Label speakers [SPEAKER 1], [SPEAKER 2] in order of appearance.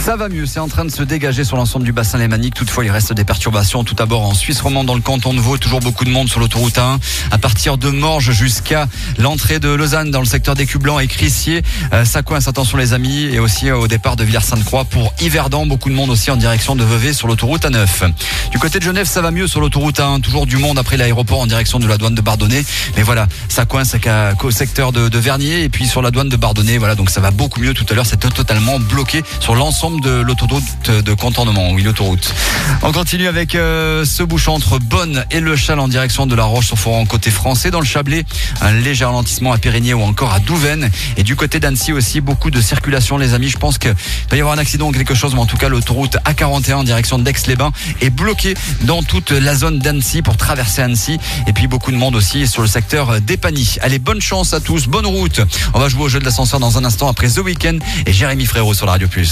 [SPEAKER 1] Ça va mieux, c'est en train de se dégager sur l'ensemble du bassin lémanique. Toutefois, il reste des perturbations. Tout d'abord en Suisse romande, dans le canton de Vaud, toujours beaucoup de monde sur l'autoroute A1. À partir de Morges jusqu'à l'entrée de Lausanne, dans le secteur d'Écublanc et Crissier. Ça coince, attention les amis. Et aussi au départ de Villers-Sainte-Croix pour Yverdon. Beaucoup de monde aussi en direction de Vevey sur l'autoroute A9. Du côté de Genève, ça va mieux sur l'autoroute A1. Toujours du monde après l'aéroport en direction de la douane de Bardonnay. Mais voilà, ça coince au secteur de Vernier et puis sur la douane de Bardonnay. Voilà, donc ça va beaucoup mieux. Tout à l'heure, c'était totalement bloqué sur l'ensemble de l'autoroute de contournement, oui, l'autoroute. On continue avec ce bouchon entre Bonne et Le Châle en direction de La Roche-sur-Foron côté français. Dans le Chablais, un léger ralentissement à Périgny ou encore à Douvaine. Et du côté d'Annecy aussi, beaucoup de circulation, les amis. Je pense qu'il va y avoir un accident ou quelque chose, mais en tout cas, l'autoroute A41 en direction d'Aix-les-Bains est bloquée dans toute la zone d'Annecy pour traverser Annecy. Et puis beaucoup de monde aussi sur le secteur d'Épagny. Allez, bonne chance à tous, bonne route. On va jouer au jeu de l'ascenseur dans un instant après The Weeknd et Jérémy Frérot sur la Radio Plus.